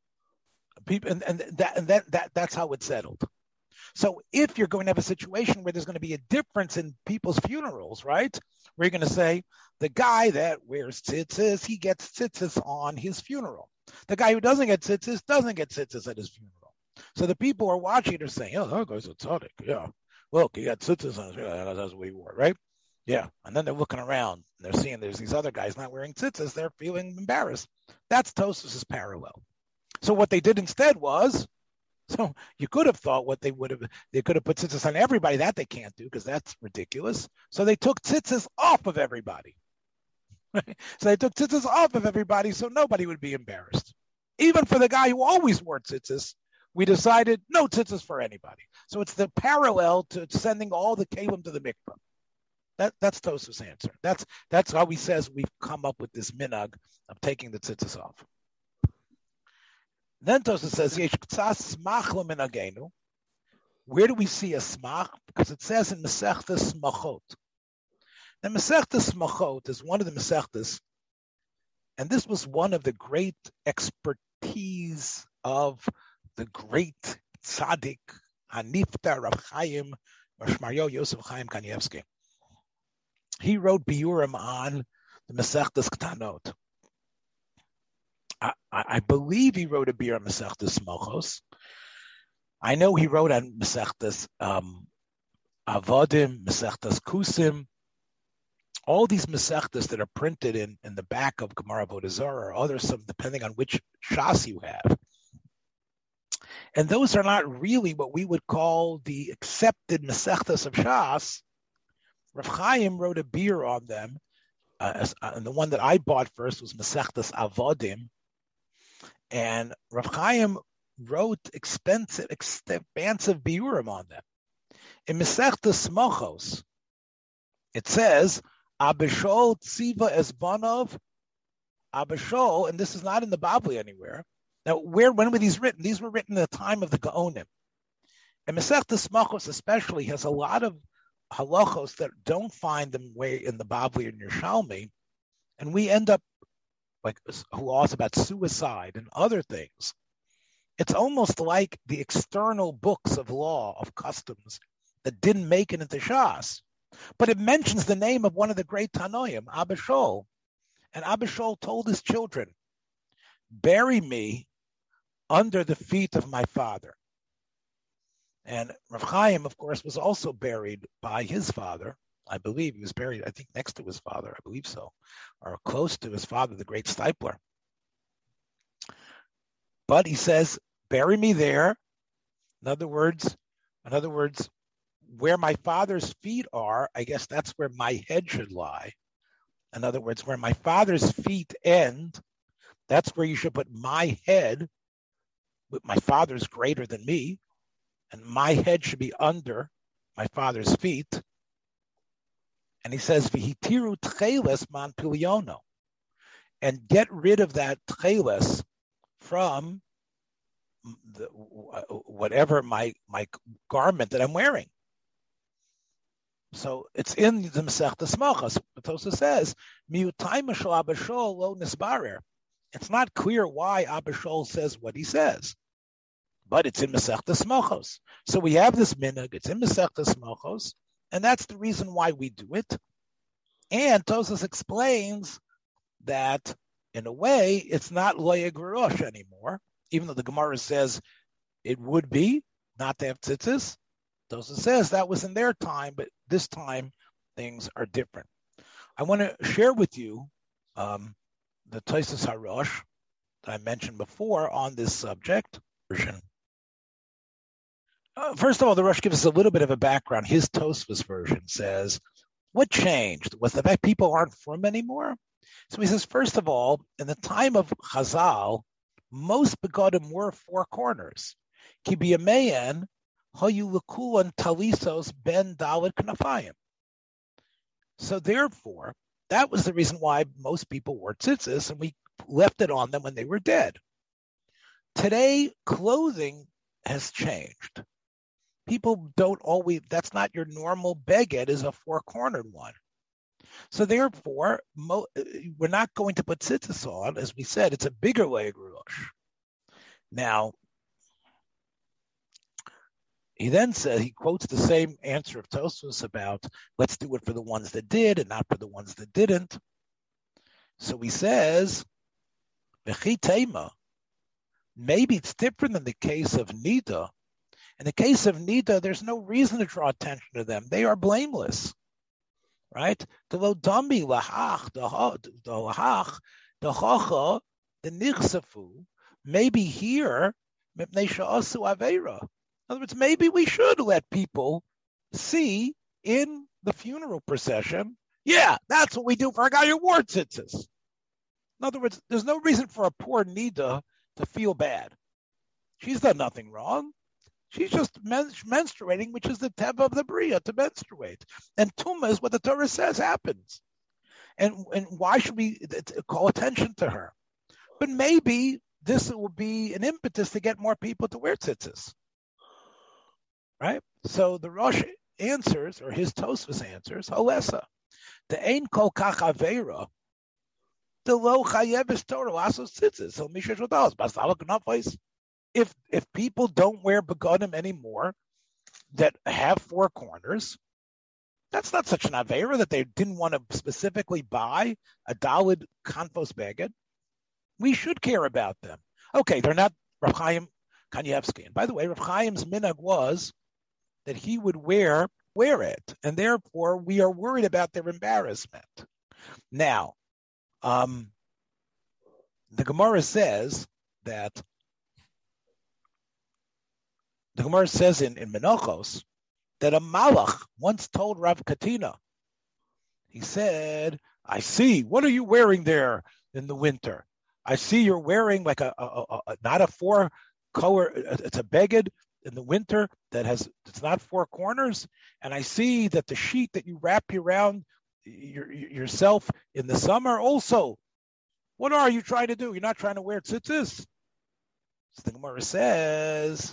C: People, and that's how it's settled. So if you're going to have a situation where there's going to be a difference in people's funerals, right? Where you're going to say, the guy that wears tzitzis, he gets tzitzis on his funeral. The guy who doesn't get tzitzis doesn't get tzitzis at his funeral. So the people who are watching are saying, oh, that guy's a tzaddik. Yeah. Look, he got tzitzis on his funeral. That's what he wore, right? Yeah, and then they're looking around, and they're seeing there's these other guys not wearing tzitzis. They're feeling embarrassed. That's Tosfos' parallel. So what they did instead was, so you could have thought they could have put tzitzis on everybody. That they can't do because that's ridiculous. So they took tzitzis off of everybody. So they took tzitzis off of everybody so nobody would be embarrassed. Even for the guy who always wore tzitzis, we decided no tzitzis for anybody. So it's the parallel to sending all the kalim to the mikvah. That's Tosfos' answer. That's how he says we've come up with this minhag of taking the tzitzis off. Then Tosfos says, Yesh k'tzas smach l'minhagenu. Where do we see a smach? Because it says in Masechtas Smachot. The Masechtas Machot is one of the Masechtas, and this was one of the great expertise of the great tzaddik Hanifta Rav Chaim Shmaryo Yosef Chaim Kanievsky. He wrote biurim on the Masechtas Ktanot. I believe he wrote a biur on Masechtas Mochos. I know he wrote on Masechtas Avodim, Masechtas Kusim. All these Masechtas that are printed in the back of Gemara Avodah Zarah or other, some depending on which Shas you have. And those are not really what we would call the accepted Masechtas of Shas. Rav Chaim wrote a biur on them. And the one that I bought first was Masechtas Avodim. And Rav Chaim wrote expansive biurim on them. In Masechtas Mochos, it says, Abishol Tziva Esbanov, Abishol, and this is not in the Bavli anywhere. Now, when were these written? These were written at the time of the Gaonim. And Masechtas Mochos especially has a lot of halachos that don't find them way in the Bavli and Yerushalmi, and we end up like laws about suicide and other things. It's almost like the external books of law, of customs, that didn't make it into Shas. But it mentions the name of one of the great Tanoim, Abishol. And Abishol told his children, bury me under the feet of my father. And Rav Chaim, of course, was also buried by his father. I believe he was buried, I think, next to his father. I believe so. Or close to his father, the great Stipler. But he says, bury me there. In other words, where my father's feet are, I guess that's where my head should lie. In other words, where my father's feet end, that's where you should put my head. But my father's greater than me, and my head should be under my father's feet. And he says, "V'hitiru tcheles man piliono," and get rid of that tcheles from whatever my garment that I'm wearing. So it's in the Masechtas Mochos. Tosa says, "Miutay mashal Abishol lo nisbarer." It's not clear why Abishol says what he says, but it's in Masechtas Mochos. So we have this minhag. It's in Masechtas Mochos, and that's the reason why we do it. And Tosas explains that in a way it's not loyeg v'rosh anymore, even though the Gemara says it would be not to have tzitzis. Tosas says that was in their time, but this time things are different. I want to share with you the Tosas HaRosh that I mentioned before on this subject version. First of all, the Rosh gives us a little bit of a background. His Tosfos version says, what changed? Was the fact people aren't frum anymore? So he says, first of all, in the time of Chazal, most begodim were four corners. Ki biyamein hayu lekulan talisos ben daled knafayim. So therefore, that was the reason why most people wore tzitzis, and we left it on them when they were dead. Today, clothing has changed. People don't always, that's not your normal beged, is a four-cornered one. So therefore, we're not going to put tzitzis on. As we said, it's a bigger loyeg v'rosh. Now, he then says, he quotes the same answer of Tosfos about, let's do it for the ones that did and not for the ones that didn't. So he says, v'chi tema, maybe it's different in the case of Nida. In the case of Nida, there's no reason to draw attention to them. They are blameless, right? The lodami lahach, the lahach, the chacha, the nichsafu, maybe here, mipnei she'asu aveira. In other words, maybe we should let people see in the funeral procession, yeah, that's what we do for a guy who wore tzitzis. In other words, there's no reason for a poor Nida to feel bad. She's done nothing wrong. She's just menstruating, which is the teva of the bria, to menstruate. And tumah is what the Torah says happens. And why should we call attention to her? But maybe this will be an impetus to get more people to wear tzitzis. Right? So the Rosh answers, or his Tosfos answers, Halesa. The ein kol kach avera, the lo chayeves Torah asos tzitzis. So mishesh odalos basala knafos. If people don't wear begonim anymore that have four corners, that's not such an avera that they didn't want to specifically buy a dalid kanfos beged. We should care about them. Okay, they're not Rav Chaim Kanievsky. And by the way, Rav Chaim's minhag was that he would wear it, and therefore we are worried about their embarrassment. Now, the Gemara says that in Menachos that a malach once told Rav Katina, he said, I see, what are you wearing there in the winter? I see you're wearing like a not a four color, it's a beged in the winter it's not four corners. And I see that the sheet that you wrap around yourself in the summer also. What are you trying to do? You're not trying to wear tzitzis. So the Gemara says,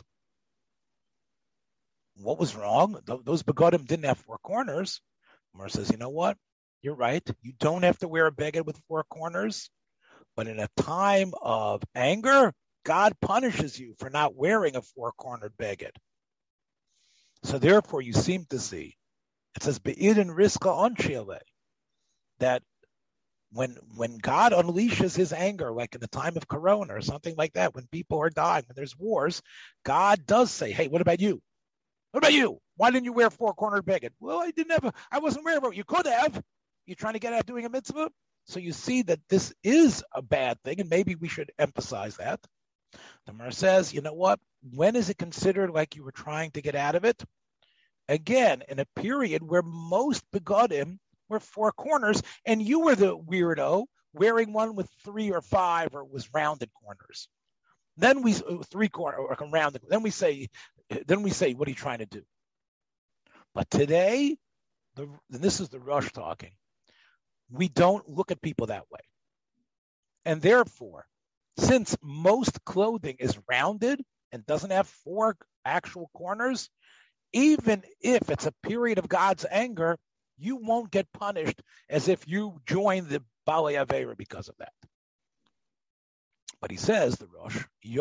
C: what was wrong? Those begodim didn't have four corners. The Gemara says, you know what? You're right. You don't have to wear a beged with four corners. But in a time of anger, God punishes you for not wearing a four-cornered beged. So therefore, you seem to see, it says, Be'idin riska onshele, that when God unleashes his anger, like in the time of Corona or something like that, when people are dying, when there's wars, God does say, hey, what about you? What about you? Why didn't you wear four-cornered beged? Well, I wasn't wearing it. You could have. You're trying to get out doing a mitzvah? So you see that this is a bad thing, and maybe we should emphasize that. The Gemara says, you know what? When is it considered like you were trying to get out of it? Again, in a period where most begodim were four corners, and you were the weirdo wearing one with 3 or 5 or was rounded corners. Then we 3 corner or rounded. Then we say, what are you trying to do? But today, and this is the Rosh talking, we don't look at people that way. And therefore, since most clothing is rounded and doesn't have 4 actual corners, even if it's a period of God's anger, you won't get punished as if you join the Balei Avera because of that. But he says, the Rosh,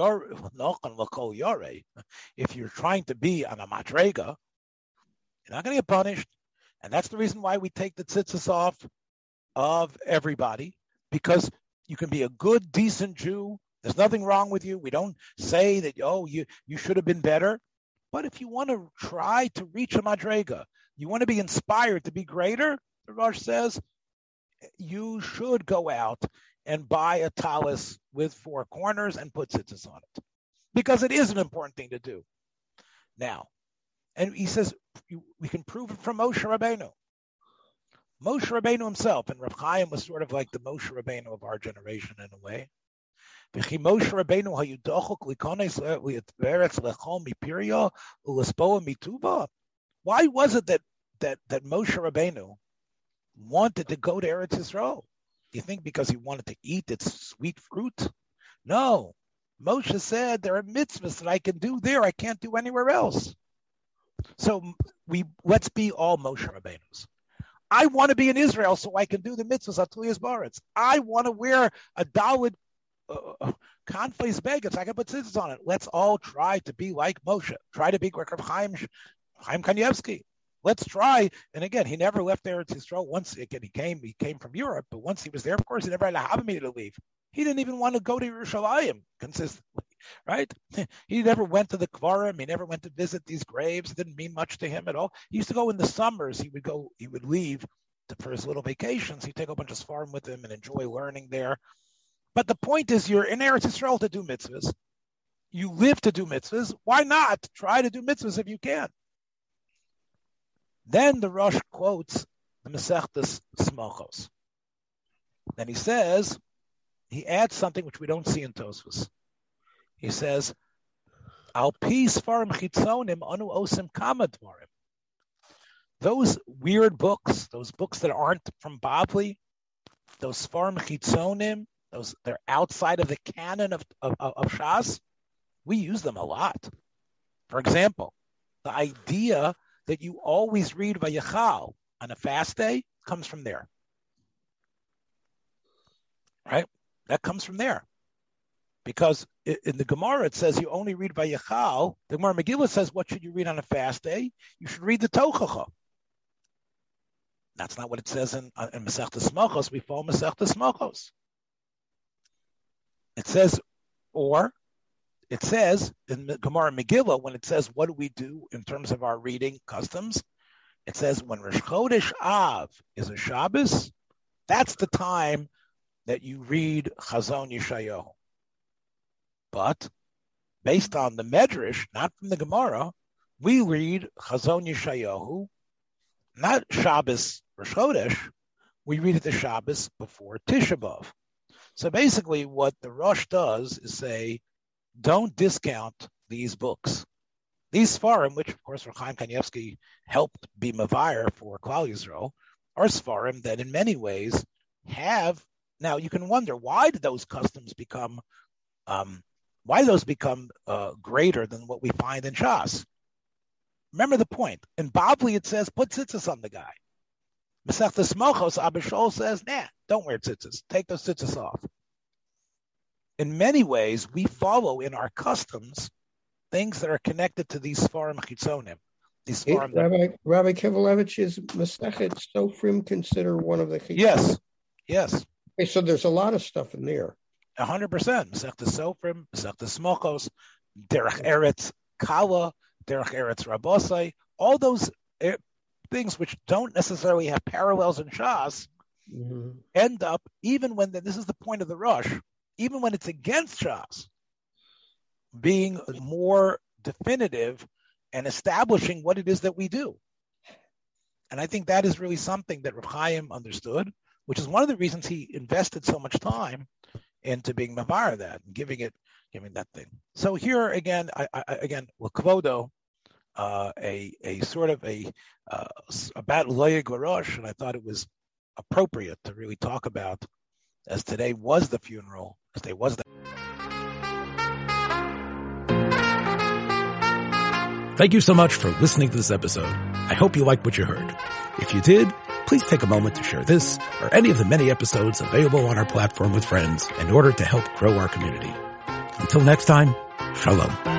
C: if you're trying to be on a madrega, you're not going to get punished. And that's the reason why we take the tzitzis off of everybody, because you can be a good, decent Jew. There's nothing wrong with you. We don't say that, you should have been better. But if you want to try to reach a madrega, you want to be inspired to be greater, the Rosh says, you should go out and buy a talis with 4 corners and put tzitzis on it, because it is an important thing to do. Now, and he says, we can prove it from Moshe Rabbeinu. Moshe Rabbeinu himself, and Rav Chaim was sort of like the Moshe Rabbeinu of our generation in a way. Why was it that Moshe Rabbeinu wanted to go to Eretz Yisrael? Do you think because he wanted to eat its sweet fruit? No. Moshe said, there are mitzvahs that I can do there, I can't do anywhere else. So let's be all Moshe Rabbeinus. I want to be in Israel so I can do the mitzvahs Atuliyas Baretz. I want to wear a Dalit Kanfes Beged so I can put tzitzis on it. Let's all try to be like Moshe. Try to be like Chaim Kanievsky. Let's try. And again, he never left Eretz Yisrael. Once again, he came from Europe, but once he was there, of course, he never had a habit to leave. He didn't even want to go to Yerushalayim consistently, right? He never went to the Kvarim. He never went to visit these graves. It didn't mean much to him at all. He used to go in the summers. He would leave for his little vacations. He'd take a bunch of Sfarim with him and enjoy learning there. But the point is, you're in Eretz Yisrael to do mitzvahs. You live to do mitzvahs. Why not try to do mitzvahs if you can? Then the Rosh quotes the Masechtas Smachos. Then he says, he adds something which we don't see in Tosfos. He says, Al pi Sfarim chitzonim anu osim kama dvarim. Those weird books, those books that aren't from Bavli, those Sfarim chitzonim, they're outside of the canon of Shas, we use them a lot. For example, the idea that you always read Vayachal on a fast day, comes from there. Right? That comes from there. Because in the Gemara, it says you only read Vayechal. The Gemara Megillah says, what should you read on a fast day? You should read the Tochacha. That's not what it says in Masechtas Smachos. We follow Masechtas Smachos. It says in the Gemara Megillah, when it says, what do we do in terms of our reading customs? It says, when Rosh Chodesh Av is a Shabbos, that's the time that you read Chazon Yeshayahu. But based on the Medrash, not from the Gemara, we read Chazon Yeshayahu, not Shabbos Rosh Chodesh. We read it the Shabbos before Tisha B'Av. So basically what the Rosh does is say, don't discount these books. These Sfarim, which of course Rav Chaim Kanievsky helped be Mavir for Klal Yisrael, are Sfarim that in many ways have, now you can wonder, why did those customs become, greater than what we find in Shas? Remember the point. In Bavli it says, put tzitzis on the guy. Masechtas Mochos, Abba Shaul says, nah, don't wear tzitzis. Take those tzitzis off. In many ways, we follow in our customs things that are connected to these Sfarim Chitzonim. These Sfarim.
E: Rabbi Kivelevich, is Masechet Sofrim considered one of the Chitzonim?
C: Yes.
E: Okay, so there's a lot of stuff in there.
C: 100%. Masechtas Sofrim, Masechtas Mochos, Derech Eretz Kala, Derech Eretz Rabosai, all those things which don't necessarily have parallels in Shas end up, even when this is the point of the Rosh, even when it's against Shas, being more definitive and establishing what it is that we do. And I think that is really something that Rav Chaim understood, which is one of the reasons he invested so much time into being Mavar that and giving that thing. So here again, L'Kvodo, a sort of about Loyeg Larosh, and I thought it was appropriate to really talk about, as today was the funeral, as today was the.
A: Thank you so much for listening to this episode. I hope you liked what you heard. If you did, please take a moment to share this or any of the many episodes available on our platform with friends in order to help grow our community. Until next time, Shalom.